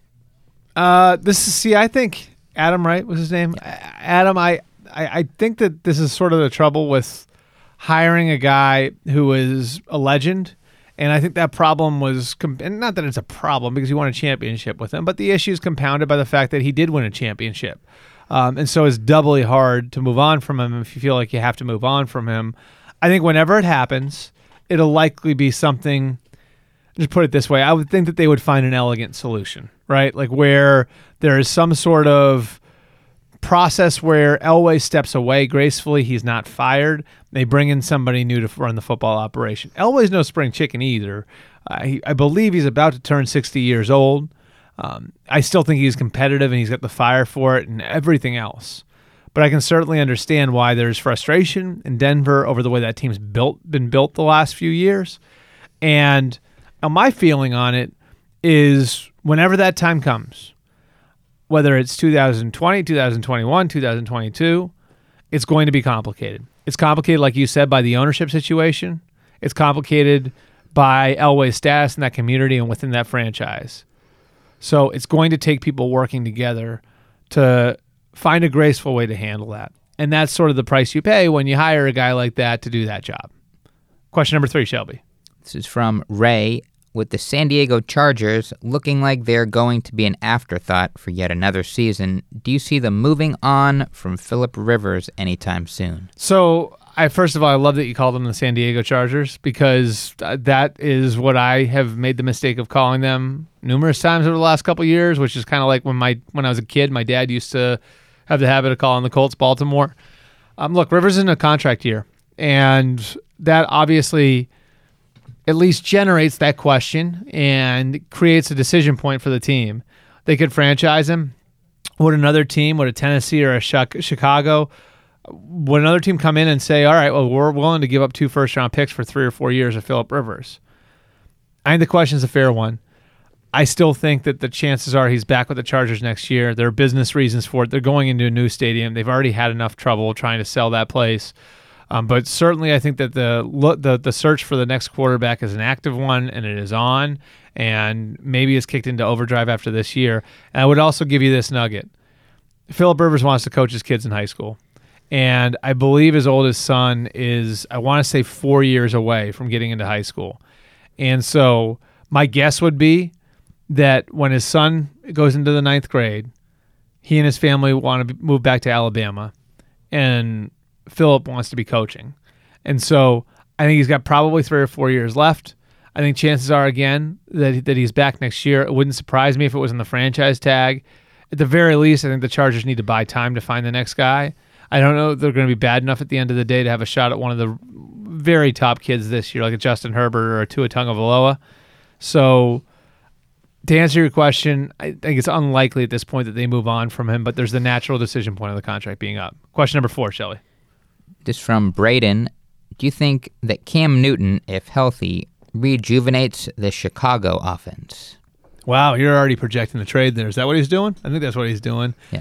I think Adam, right, was his name? Adam, I think that this is sort of the trouble with hiring a guy who is a legend. And I think that problem was, and not that it's a problem because you won a championship with him, but the issue is compounded by the fact that he did win a championship. And so it's doubly hard to move on from him if you feel like you have to move on from him. I think whenever it happens, it'll likely be something, just put it this way, I would think that they would find an elegant solution, right? Like where there is some sort of process where Elway steps away gracefully, he's not fired, they bring in somebody new to run the football operation. Elway's no spring chicken either. I believe he's about to turn 60 years old. I still think he's competitive and he's got the fire for it and everything else. But I can certainly understand why there's frustration in Denver over the way that team's been built the last few years. And my feeling on it is whenever that time comes, whether it's 2020, 2021, 2022, it's going to be complicated. It's complicated, like you said, by the ownership situation. It's complicated by Elway's status in that community and within that franchise. So it's going to take people working together to find a graceful way to handle that. And that's sort of the price you pay when you hire a guy like that to do that job. Question number 3, Shelby. This is from Ray. With the San Diego Chargers looking like they're going to be an afterthought for yet another season, do you see them moving on from Phillip Rivers anytime soon? So, first of all, I love that you called them the San Diego Chargers because that is what I have made the mistake of calling them numerous times over the last couple of years, which is kind of like when I was a kid, my dad used to have the habit of calling the Colts Baltimore. Look, Rivers is in a contract year, and that obviously at least generates that question and creates a decision point for the team. They could franchise him. Would another team, would a Tennessee or a Chicago, would another team come in and say, all right, well, we're willing to give up 2 first-round picks for 3 or 4 years of Phillip Rivers? I think the question is a fair one. I still think that the chances are he's back with the Chargers next year. There are business reasons for it. They're going into a new stadium. They've already had enough trouble trying to sell that place. But certainly I think that the search for the next quarterback is an active one, and it is on, and maybe it's kicked into overdrive after this year. And I would also give you this nugget. Philip Rivers wants to coach his kids in high school. And I believe his oldest son is, I want to say, 4 years away from getting into high school. And so my guess would be that when his son goes into the 9th grade, he and his family want to move back to Alabama, and Philip wants to be coaching. And so I think he's got probably 3 or 4 years left. I think chances are, again, that he's back next year. It wouldn't surprise me if it was in the franchise tag. At the very least, I think the Chargers need to buy time to find the next guy. I don't know if they're going to be bad enough at the end of the day to have a shot at one of the very top kids this year, like a Justin Herbert or a Tua Tagovailoa. So to answer your question, I think it's unlikely at this point that they move on from him, but there's the natural decision point of the contract being up. Question number 4, Shelly. This from Braden. Do you think that Cam Newton, if healthy, rejuvenates the Chicago offense? Wow, you're already projecting the trade there. Is that what he's doing? I think that's what he's doing. Yeah.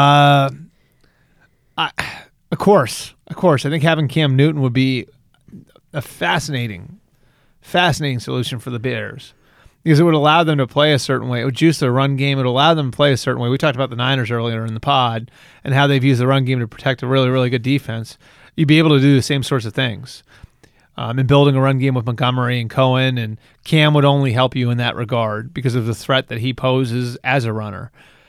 Of course. I think having Cam Newton would be a fascinating solution for the Bears, because it would allow them to play a certain way. It would juice their run game. It would allow them to play a certain way. We talked about the Niners earlier in the pod and how they've used the run game to protect a really, really good defense. You'd be able to do the same sorts of things. And building a run game with Montgomery and Cohen, and Cam would only help you in that regard because of the threat that he poses as a runner.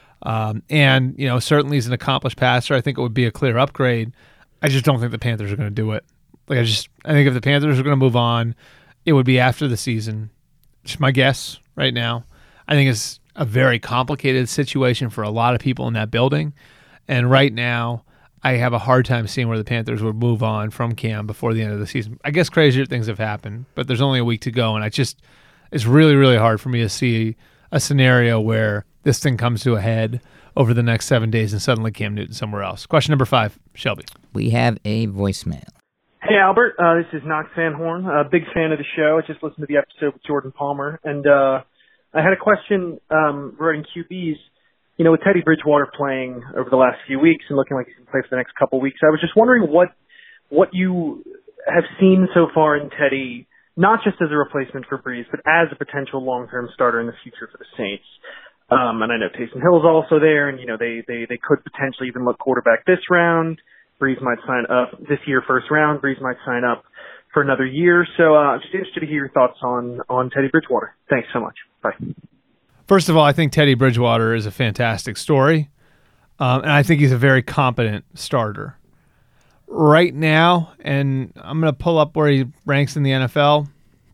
And, certainly as an accomplished passer, I think it would be a clear upgrade. I just don't think the Panthers are going to do it. I think if the Panthers are going to move on, it would be after the season. Just my guess right now. I think it's a very complicated situation for a lot of people in that building. And right now, I have a hard time seeing where the Panthers would move on from Cam before the end of the season. I guess crazier things have happened, but there's only a week to go, and it's really, really hard for me to see a scenario where this thing comes to a head over the next 7 days and suddenly Cam Newton somewhere else. Question number 5, Shelby. We have a voicemail. Hey, Albert. This is Knox Van Horn. A big fan of the show. I just listened to the episode with Jordan Palmer, and I had a question regarding QBs. With Teddy Bridgewater playing over the last few weeks and looking like he's going to play for the next couple of weeks, I was just wondering what you have seen so far in Teddy, not just as a replacement for Breeze, but as a potential long-term starter in the future for the Saints. And I know Taysom Hill's also there, and they could potentially even look quarterback this round. Breeze might sign up this year, first round. Breeze might sign up for another year. So I'm just interested to hear your thoughts on Teddy Bridgewater. Thanks so much. Bye. First of all, I think Teddy Bridgewater is a fantastic story, and I think he's a very competent starter. Right now, and I'm going to pull up where he ranks in the NFL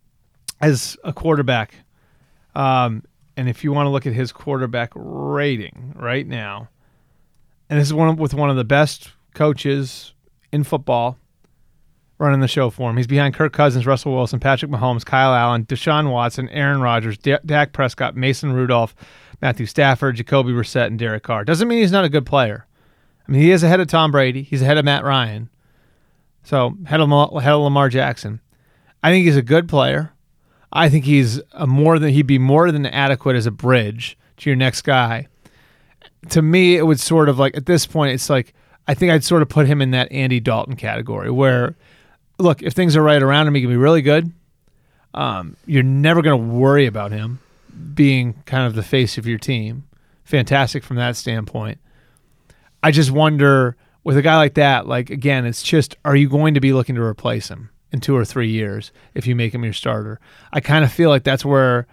as a quarterback. And if you want to look at his quarterback rating right now, and this is with one of the best coaches in football running the show for him. He's behind Kirk Cousins, Russell Wilson, Patrick Mahomes, Kyle Allen, Deshaun Watson, Aaron Rodgers, Dak Prescott, Mason Rudolph, Matthew Stafford, Jacoby Brissett, and Derek Carr. Doesn't mean he's not a good player. I mean, he is ahead of Tom Brady. He's ahead of Matt Ryan. So, ahead of Lamar Jackson. I think he's a good player. I think he'd be more than adequate as a bridge to your next guy. To me, it would sort of like, at this point, it's like, I think I'd sort of put him in that Andy Dalton category where, look, if things are right around him, he can be really good. You're never going to worry about him being kind of the face of your team. Fantastic from that standpoint. I just wonder, with a guy like that, again, it's just, are you going to be looking to replace him in 2 or 3 years if you make him your starter? I kind of feel like that's where,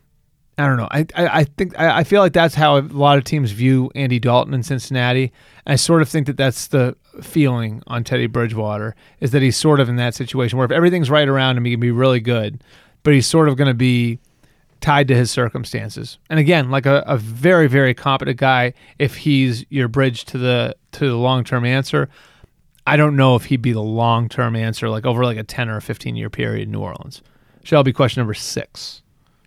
I don't know. I feel like that's how a lot of teams view Andy Dalton in Cincinnati. I sort of think that that's the feeling on Teddy Bridgewater, is that he's sort of in that situation where if everything's right around him, he can be really good, but he's sort of going to be tied to his circumstances. And again, like a very, very competent guy, if he's your bridge to the long-term answer, I don't know if he'd be the long-term answer over a 10 or a 15-year period in New Orleans. Shelby, question number 6.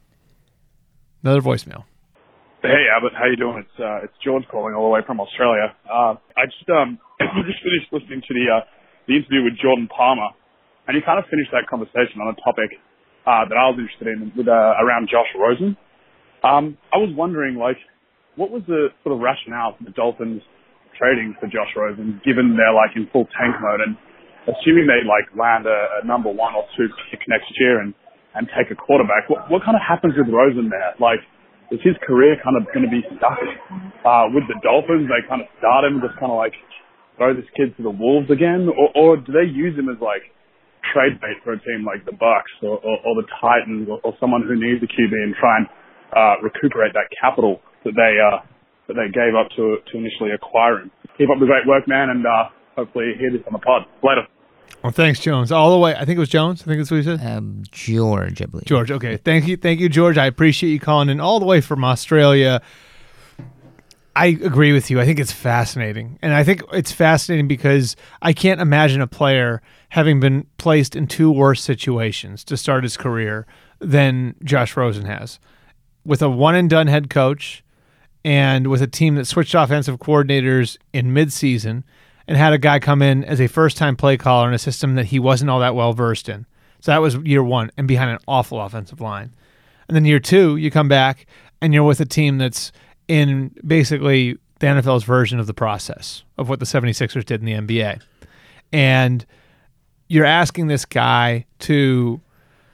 Another voicemail. Hey, Abbott, how you doing? It's George calling all the way from Australia. I just finished listening to the interview with Jordan Palmer, and he kind of finished that conversation on a topic that I was interested in with around Josh Rosen. I was wondering, like, what was the sort of rationale for the Dolphins trading for Josh Rosen, given they're like in full tank mode, and assuming they like land a number 1 or 2 pick next year and take a quarterback? What kind of happens with Rosen there? Like, is his career kind of going to be stuck with the Dolphins? They kind of start him, just kind of like throw this kid to the wolves again, or do they use him as like trade bait for a team like the Bucks or the Titans or someone who needs a QB and try and recuperate that capital that they gave up to initially acquire him? Keep up the great work, man, and hopefully hear this on the pod later. Well, thanks, Jones. All the way. I think it was Jones. I think that's what he said. George, I believe. George. Okay. Thank you, George. I appreciate you calling in all the way from Australia. I agree with you. I think it's fascinating. And I think it's fascinating because I can't imagine a player having been placed in 2 worse situations to start his career than Josh Rosen has. With a one-and-done head coach and with a team that switched offensive coordinators in midseason and had a guy come in as a first-time play caller in a system that he wasn't all that well-versed in. So that was year 1, and behind an awful offensive line. And then year 2, you come back, and you're with a team that's in basically the NFL's version of the process of what the 76ers did in the NBA. And you're asking this guy to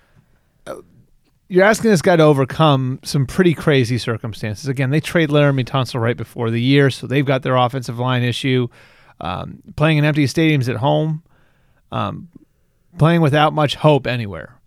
overcome some pretty crazy circumstances. Again, they trade Laramie Tunsil right before the year, so they've got their offensive line issue. Playing in empty stadiums at home, playing without much hope anywhere.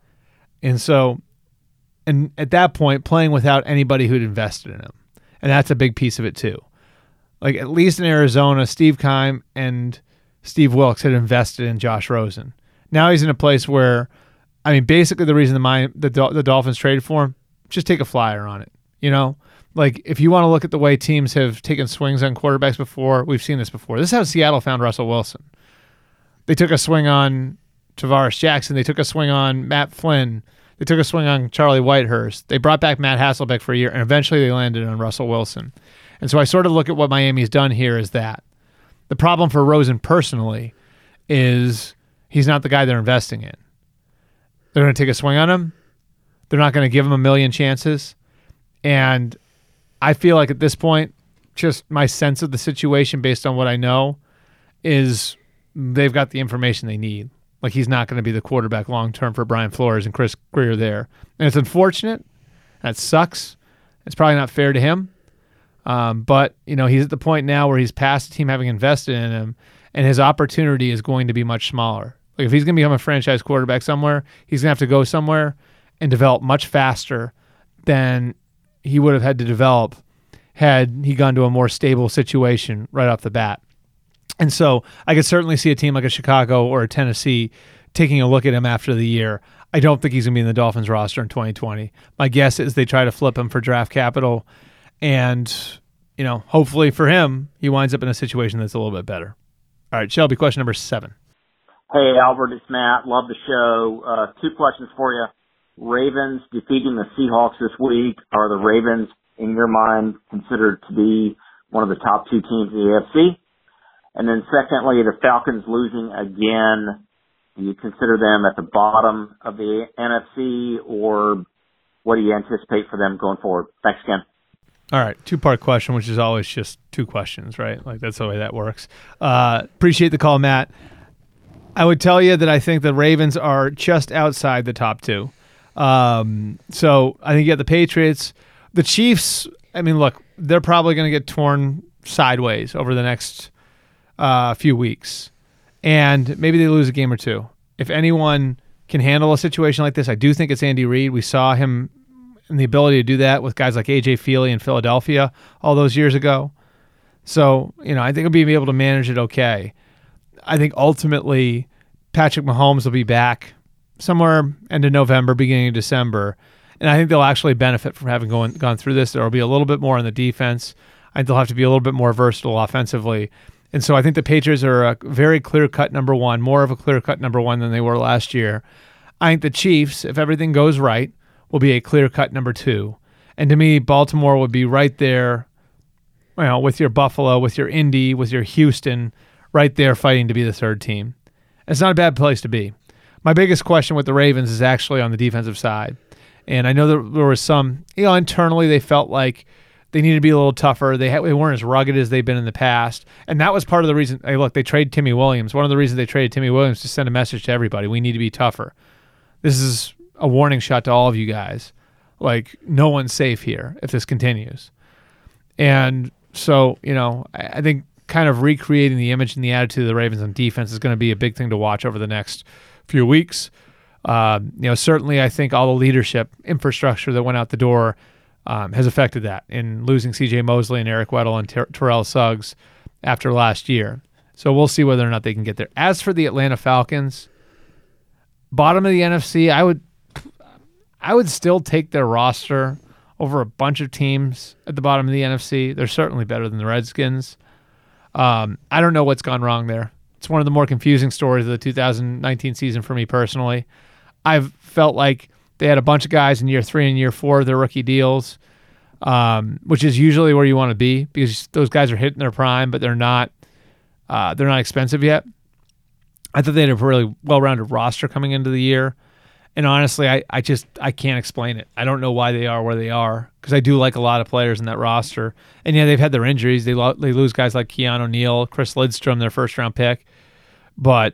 And at that point, playing without anybody who'd invested in him. And that's a big piece of it too. Like, at least in Arizona, Steve Keim and Steve Wilkes had invested in Josh Rosen. Now he's in a place where, I mean, basically the reason the Dolphins traded for him, just take a flyer on it. You know, like, if you want to look at the way teams have taken swings on quarterbacks before, we've seen this before. This is how Seattle found Russell Wilson. They took a swing on Tavares Jackson. They took a swing on Matt Flynn. They took a swing on Charlie Whitehurst. They brought back Matt Hasselbeck for a year, and eventually they landed on Russell Wilson. And so I sort of look at what Miami's done here as that. The problem for Rosen personally is he's not the guy they're investing in. They're going to take a swing on him. They're not going to give him a million chances. And I feel like at this point, just my sense of the situation based on what I know is they've got the information they need. Like, he's not going to be the quarterback long-term for Brian Flores and Chris Grier there. And it's unfortunate. That sucks. It's probably not fair to him. But, you know, he's at the point now where he's past the team having invested in him, and his opportunity is going to be much smaller. Like, if he's going to become a franchise quarterback somewhere, he's going to have to go somewhere and develop much faster than he would have had to develop had he gone to a more stable situation right off the bat. And so I could certainly see a team like a Chicago or a Tennessee taking a look at him after the year. I don't think he's going to be in the Dolphins roster in 2020. My guess is they try to flip him for draft capital, and, you know, hopefully for him, he winds up in a situation that's a little bit better. All right, Shelby, question number 7. Hey, Albert, it's Matt. Love the show. 2 questions for you. Ravens defeating the Seahawks this week. Are the Ravens, in your mind, considered to be one of the top 2 teams in the AFC? And then secondly, the Falcons losing again. Do you consider them at the bottom of the NFC, or what do you anticipate for them going forward? Thanks again. All right, 2-part question, which is always just 2 questions, right? Like, that's the way that works. Appreciate the call, Matt. I would tell you that I think the Ravens are just outside the top 2. So I think you got the Patriots. The Chiefs, I mean, look, they're probably going to get torn sideways over the next few weeks. And maybe they lose a game or 2. If anyone can handle a situation like this, I do think it's Andy Reid. We saw him and the ability to do that with guys like A.J. Feely in Philadelphia all those years ago. So, you know, I think he'll be able to manage it okay. I think ultimately Patrick Mahomes will be back somewhere end of November, beginning of December. And I think they'll actually benefit from having gone through this. There will be a little bit more on the defense. I think they'll have to be a little bit more versatile offensively. And so I think the Patriots are a very clear-cut number 1, more of a clear-cut number 1 than they were last year. I think the Chiefs, if everything goes right, will be a clear-cut number 2. And to me, Baltimore would be right there, you know, with your Buffalo, with your Indy, with your Houston, right there fighting to be the 3rd team. It's not a bad place to be. My biggest question with the Ravens is actually on the defensive side. And I know there was some, internally they felt like they needed to be a little tougher. They weren't as rugged as they've been in the past. And that was part of the reason, they traded Timmy Williams. One of the reasons they traded Timmy Williams to send a message to everybody. We need to be tougher. This is a warning shot to all of you guys. Like, no one's safe here if this continues. And so, I think kind of recreating the image and the attitude of the Ravens on defense is going to be a big thing to watch over the next few weeks. Certainly I think all the leadership infrastructure that went out the door has affected that in losing C.J. Mosley and Eric Weddle and Terrell Suggs after last year. So we'll see whether or not they can get there. As for the Atlanta Falcons, bottom of the NFC, I would still take their roster over a bunch of teams at the bottom of the NFC. They're certainly better than the Redskins. I don't know what's gone wrong there. It's one of the more confusing stories of the 2019 season for me personally. I've felt like they had a bunch of guys in year 3 and year 4 of their rookie deals, which is usually where you want to be because those guys are hitting their prime, but they're not expensive yet. I thought they had a really well-rounded roster coming into the year. And honestly, I can't explain it. I don't know why they are where they are because I do like a lot of players in that roster. And yeah, they've had their injuries. They lose guys like Keanu Neal, Chris Lidstrom, their first-round pick. But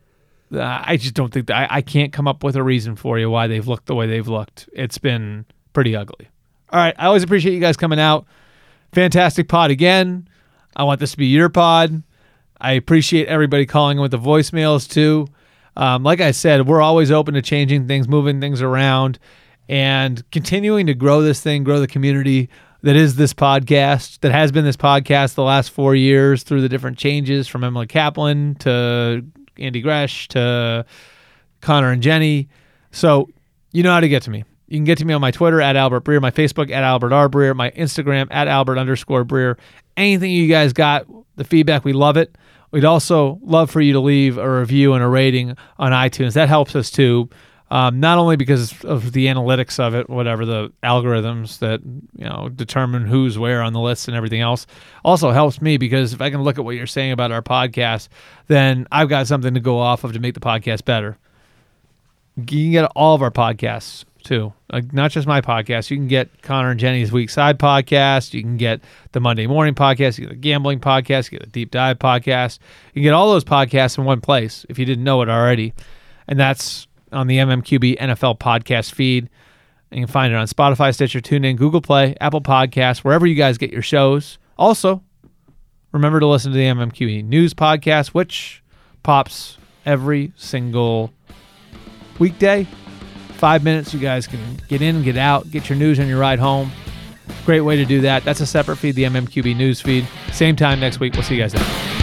I just don't think that I can't come up with a reason for you why they've looked the way they've looked. It's been pretty ugly. All right, I always appreciate you guys coming out. Fantastic pod again. I want this to be your pod. I appreciate everybody calling in with the voicemails too. Like I said, we're always open to changing things, moving things around, and continuing to grow this thing, grow the community that is this podcast, that has been this podcast the last 4 years through the different changes from Emily Kaplan to Andy Gresh to Connor and Jenny. So you know how to get to me. You can get to me on my Twitter at Albert Breer, my Facebook at Albert R. Breer, my Instagram at Albert_Breer. Anything you guys got, the feedback, we love it. We'd also love for you to leave a review and a rating on iTunes. That helps us too, not only because of the analytics of it, whatever the algorithms that determine who's where on the list and everything else. Also helps me because if I can look at what you're saying about our podcast, then I've got something to go off of to make the podcast better. You can get all of our podcasts too, like not just my podcast. You can get Connor and Jenny's Week Side podcast. You can get the Monday Morning podcast. You get the Gambling podcast. You get the Deep Dive podcast. You can get all those podcasts in one place if you didn't know it already, and that's on the MMQB NFL podcast feed. And you can find it on Spotify, Stitcher, TuneIn, Google Play, Apple Podcasts, wherever you guys get your shows. Also, remember to listen to the MMQB News podcast, which pops every single weekday. 5 minutes, you guys can get in, get out, get your news on your ride home. Great way to do that. That's a separate feed, the MMQB news feed. Same time next week. We'll see you guys then.